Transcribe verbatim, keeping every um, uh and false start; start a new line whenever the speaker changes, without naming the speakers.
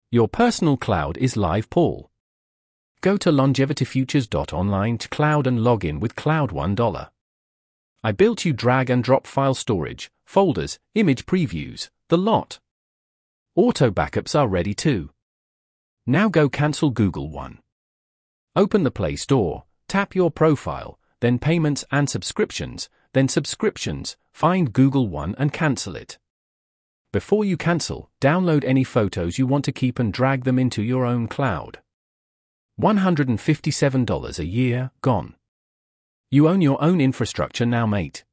Your personal cloud is live, Paul. Go to longevity futures dot online to cloud and log in with Cloud one dollar. I built you drag and drop file storage, folders, image previews, the lot. Auto backups are ready too. Now go cancel Google One. Open the Play Store, tap your profile, then Payments and Subscriptions, then Subscriptions, find Google One and cancel it. Before you cancel, download any photos you want to keep and drag them into your own cloud. one hundred fifty-seven dollars a year, gone. You own your own infrastructure now, mate.